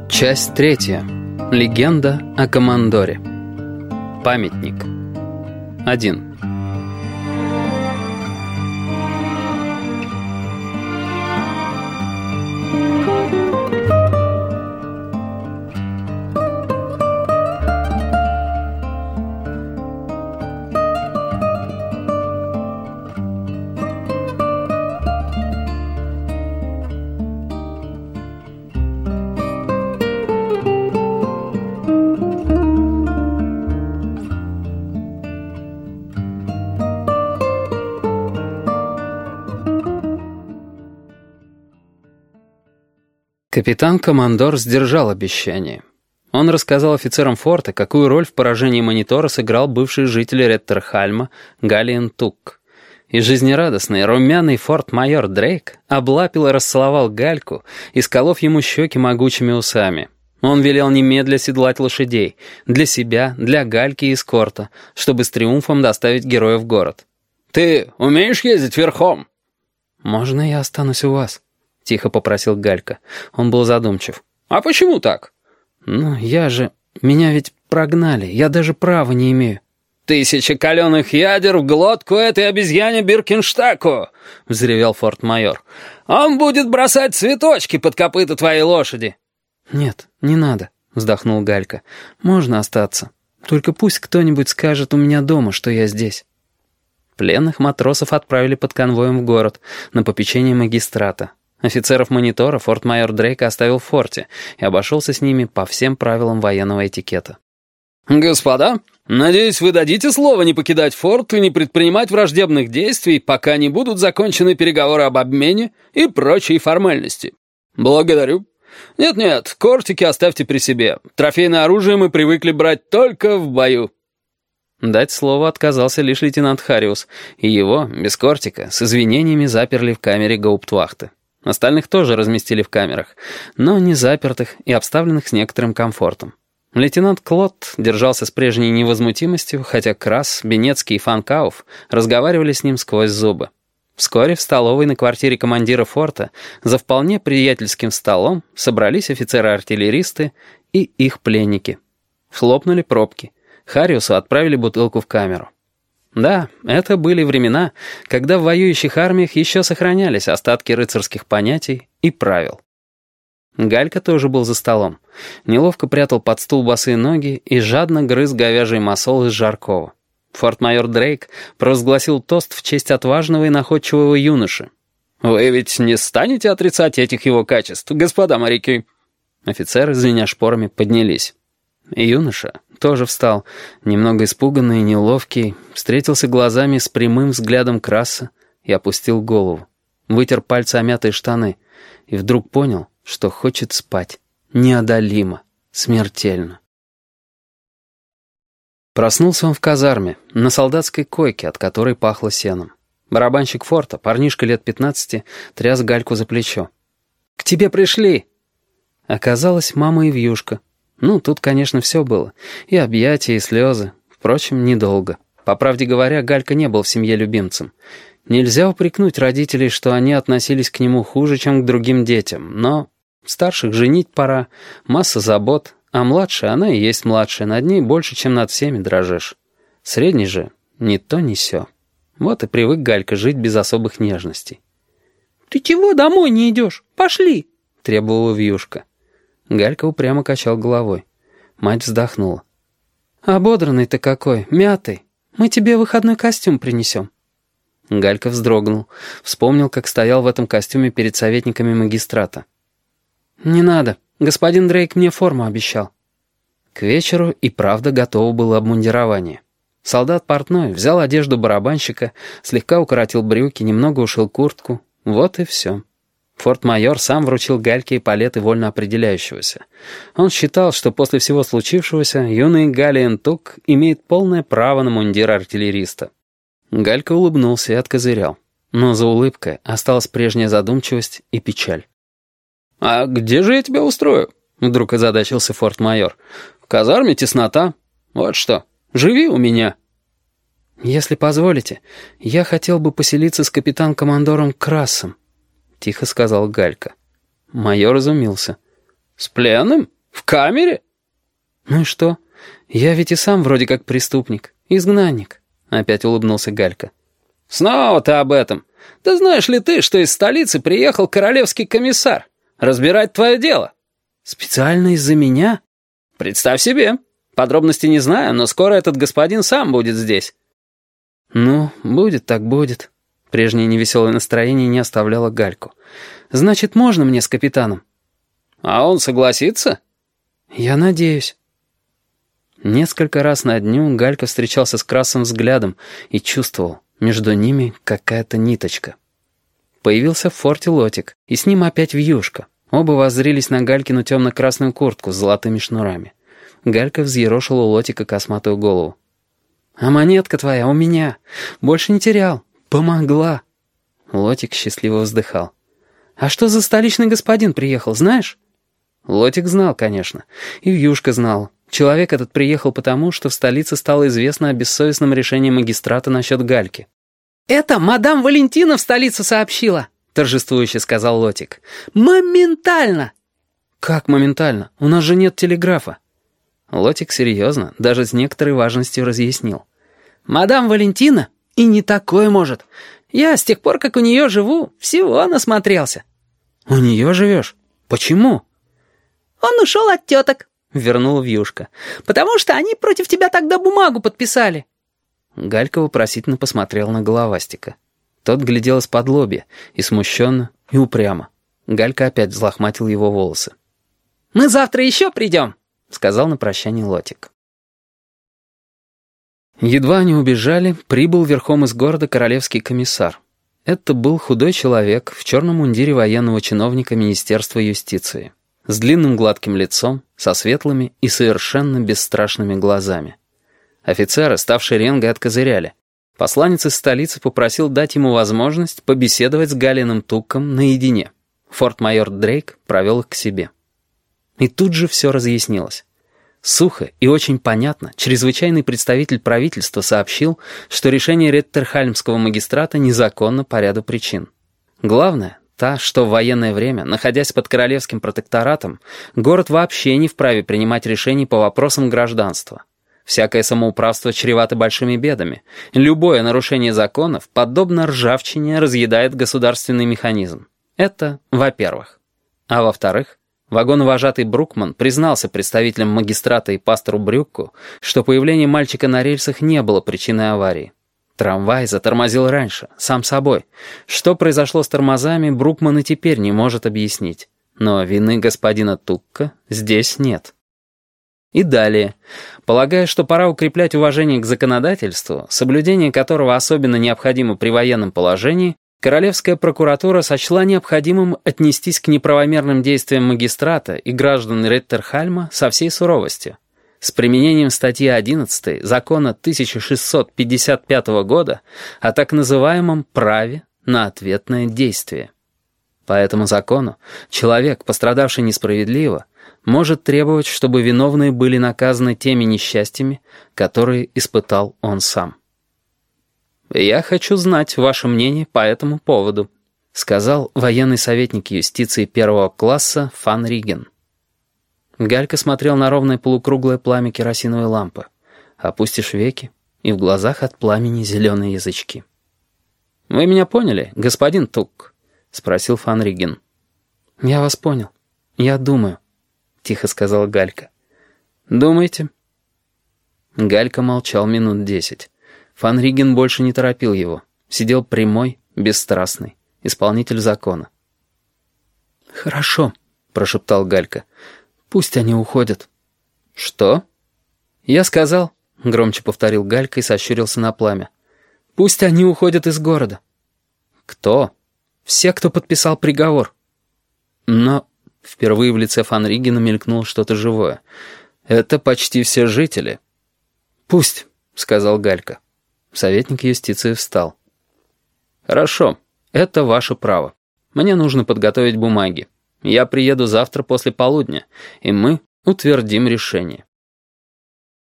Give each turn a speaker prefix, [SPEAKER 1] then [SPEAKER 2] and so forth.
[SPEAKER 1] Часть 3. Легенда о Командоре. Памятник. 1. Капитан-командор сдержал обещание. Он рассказал офицерам форта, какую роль в поражении монитора сыграл бывший житель Реттерхальма Галиен Тук. И жизнерадостный, румяный форт-майор Дрейк облапил и расцеловал Гальку, исколов ему щеки могучими усами. Он велел немедля седлать лошадей, для себя, для Гальки и эскорта, чтобы с триумфом доставить героя в город. «Ты умеешь ездить верхом?» «Можно я останусь у вас?» — тихо попросил Галька. Он был задумчив. «А почему так?» «Ну, меня ведь прогнали, я даже права не имею». «1000 каленых ядер в глотку этой обезьяне Биркенштаку!» — взревел форт-майор. «Он будет бросать цветочки под копыта твоей лошади!» «Нет, не надо», — вздохнул Галька. «Можно остаться. Только пусть кто-нибудь скажет у меня дома, что я здесь». Пленных матросов отправили под конвоем в город, на попечение магистрата. Офицеров монитора форт-майор Дрейк оставил в форте и обошелся с ними по всем правилам военного этикета. «Господа, надеюсь, вы дадите слово не покидать форт и не предпринимать враждебных действий, пока не будут закончены переговоры об обмене и прочие формальности. Благодарю. Нет, кортики оставьте при себе. Трофейное оружие мы привыкли брать только в бою». Дать слово отказался лишь лейтенант Хариус, и его, без кортика, с извинениями заперли в камере гауптвахты. Остальных тоже разместили в камерах, но не запертых и обставленных с некоторым комфортом. Лейтенант Клод держался с прежней невозмутимостью, хотя Крас, Бенецкий и Фанкауф разговаривали с ним сквозь зубы. Вскоре в столовой на квартире командира форта за вполне приятельским столом собрались офицеры-артиллеристы и их пленники. Хлопнули пробки. Хариусу отправили бутылку в камеру. Да, это были времена, когда в воюющих армиях еще сохранялись остатки рыцарских понятий и правил. Галька тоже был за столом. Неловко прятал под стул босые ноги и жадно грыз говяжий масол из жаркого. Форт-майор Дрейк провозгласил тост в честь отважного и находчивого юноши. «Вы ведь не станете отрицать этих его качеств, господа моряки?» Офицеры, звеня шпорами, поднялись. Юноша тоже встал, немного испуганный и неловкий, встретился глазами с прямым взглядом Краса и опустил голову. Вытер пальцы о мятые штаны и вдруг понял, что хочет спать. Неодолимо, смертельно. Проснулся он в казарме, на солдатской койке, от которой пахло сеном. Барабанщик форта, парнишка лет 15, тряс Гальку за плечо. «К тебе пришли!» Оказалось, мама и вьюшка. Ну, тут, конечно, все было. И объятия, и слезы. Впрочем, недолго. По правде говоря, Галька не был в семье любимцем. Нельзя упрекнуть родителей, что они относились к нему хуже, чем к другим детям. Но старших женить пора, масса забот, а младшая, она и есть младшая, над ней больше, чем над всеми дрожишь. Средний же ни то, ни сё. Вот и привык Галька жить без особых нежностей. «Ты чего домой не идешь? Пошли!» — требовала вьюшка. Галька упрямо качал головой. Мать вздохнула. «Ободранный-то какой, мятый. Мы тебе выходной костюм принесем». Галька вздрогнул. Вспомнил, как стоял в этом костюме перед советниками магистрата. «Не надо. Господин Дрейк мне форму обещал». К вечеру и правда готово было обмундирование. Солдат портной взял одежду барабанщика, слегка укоротил брюки, немного ушил куртку. Вот и все. Форт-майор сам вручил Гальке эполеты вольно определяющегося. Он считал, что после всего случившегося юный Галиен Тук имеет полное право на мундир артиллериста. Галька улыбнулся и откозырял. Но за улыбкой осталась прежняя задумчивость и печаль. «А где же я тебя устрою?» — вдруг озадачился форт-майор. «В казарме теснота. Вот что, живи у меня». «Если позволите, я хотел бы поселиться с капитан-командором Красом», — тихо сказал Галька. Майор изумился. «С пленным? В камере? Ну и что? Я ведь и сам вроде как преступник, изгнанник, опять улыбнулся Галька. Снова ты об этом. Да знаешь ли ты, что из столицы приехал королевский комиссар разбирать твое дело? Специально из-за меня? Представь себе. Подробностей не знаю, но скоро этот господин сам будет здесь. Ну, будет так будет. Прежнее невеселое настроение не оставляло Гальку. Значит, можно мне с капитаном? А он согласится? Я надеюсь. Несколько раз на дню Галька встречался с Красом взглядом и чувствовал, между ними какая-то ниточка. Появился в форте Лотик, и с ним опять Вьюшка. Оба воззрились на Галькину темно-красную куртку с золотыми шнурами. Галька взъерошил у Лотика косматую голову. «А монетка твоя у меня. Больше не терял. Помогла». Лотик счастливо вздыхал. «А что за столичный господин приехал, знаешь?» Лотик знал, конечно. И Вьюшка знал. Человек этот приехал потому, что в столице стало известно о бессовестном решении магистрата насчет Гальки. «Это мадам Валентина в столицу сообщила», — торжествующе сказал Лотик. «Моментально!» «Как моментально? У нас же нет телеграфа». Лотик серьезно, даже с некоторой важностью разъяснил. «Мадам Валентина и не такое может. Я с тех пор, как у нее живу, всего насмотрелся». «У нее живешь? Почему?» «Он ушел от теток», — вернула Вьюшка. «Потому что они против тебя тогда бумагу подписали». Галька вопросительно посмотрел на Головастика. Тот глядел из-под лобья, и смущенно, и упрямо. Галька опять взлохматил его волосы. «Мы завтра еще придем», — сказал на прощание Лотик. Едва они убежали, прибыл верхом из города королевский комиссар. Это был худой человек в черном мундире военного чиновника Министерства юстиции, с длинным гладким лицом, со светлыми и совершенно бесстрашными глазами. Офицеры, ставшие ренгой, откозыряли. Посланец из столицы попросил дать ему возможность побеседовать с Галиным Тукком наедине. Форт-майор Дрейк провел их к себе. И тут же все разъяснилось. Сухо и очень понятно чрезвычайный представитель правительства сообщил, что решение Реттерхальмского магистрата незаконно по ряду причин. Главное, та, что в военное время, находясь под королевским протекторатом, город вообще не вправе принимать решений по вопросам гражданства. Всякое самоуправство чревато большими бедами. Любое нарушение законов, подобно ржавчине, разъедает государственный механизм. Это во-первых. А во-вторых, вагоновожатый Брукман признался представителям магистрата и пастору Брюкку, что появление мальчика на рельсах не было причиной аварии. Трамвай затормозил раньше, сам собой. Что произошло с тормозами, Брукман и теперь не может объяснить. Но вины господина Тукка здесь нет. И далее. Полагая, что пора укреплять уважение к законодательству, соблюдение которого особенно необходимо при военном положении, Королевская прокуратура сочла необходимым отнестись к неправомерным действиям магистрата и граждан Реттерхальма со всей суровостью, с применением статьи 11 закона 1655 года о так называемом праве на ответное действие. По этому закону человек, пострадавший несправедливо, может требовать, чтобы виновные были наказаны теми несчастьями, которые испытал он сам. «Я хочу знать ваше мнение по этому поводу», — сказал военный советник юстиции первого класса Фан Риген. Галька смотрел на ровное полукруглое пламя керосиновой лампы. Опустишь веки, и в глазах от пламени зеленые язычки. «Вы меня поняли, господин Тук?» — спросил Фан Риген. «Я вас понял. Я думаю», — тихо сказала Галька. «Думаете?» Галька молчал минут 10. Фан Риген больше не торопил его. Сидел прямой, бесстрастный, исполнитель закона. «Хорошо», — прошептал Галька. «Пусть они уходят». «Что?» «Я сказал», — громче повторил Галька и сощурился на пламя. «Пусть они уходят из города». «Кто?» «Все, кто подписал приговор». «Но...» — впервые в лице Фан Ригена мелькнуло что-то живое. «Это почти все жители». «Пусть», — сказал Галька. Советник юстиции встал. «Хорошо, это ваше право. Мне нужно подготовить бумаги. Я приеду завтра после полудня, и мы утвердим решение».